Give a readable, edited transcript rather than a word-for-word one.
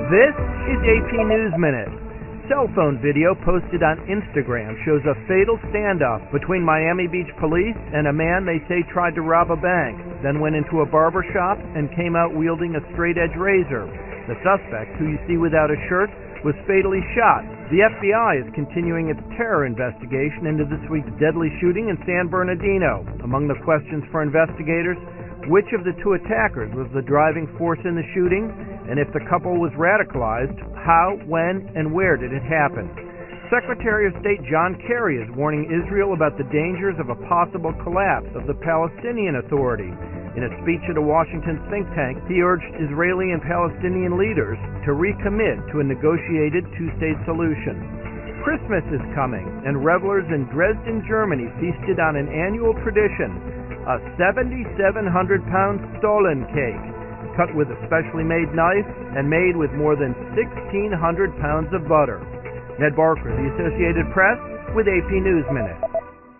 This is AP News Minute. Cell phone video posted on Instagram shows a fatal standoff between Miami Beach police and a man they say tried to rob a bank, then went into a barber shop and came out wielding a straight-edge razor. The suspect, who you see without a shirt, was fatally shot. The FBI is continuing its terror investigation into this week's deadly shooting in San Bernardino. Among the questions for investigators, which of the two attackers was the driving force in the shooting? And if the couple was radicalized, how, when, and where did it happen? Secretary of State John Kerry is warning Israel about the dangers of a possible collapse of the Palestinian Authority. In a speech at a Washington think tank, he urged Israeli and Palestinian leaders to recommit to a negotiated two-state solution. Christmas is coming, and revelers in Dresden, Germany feasted on an annual tradition, a 7,700-pound Stollen cake, cut with a specially made knife and made with more than 1,600 pounds of butter. Ned Barker, The Associated Press, with AP News Minute.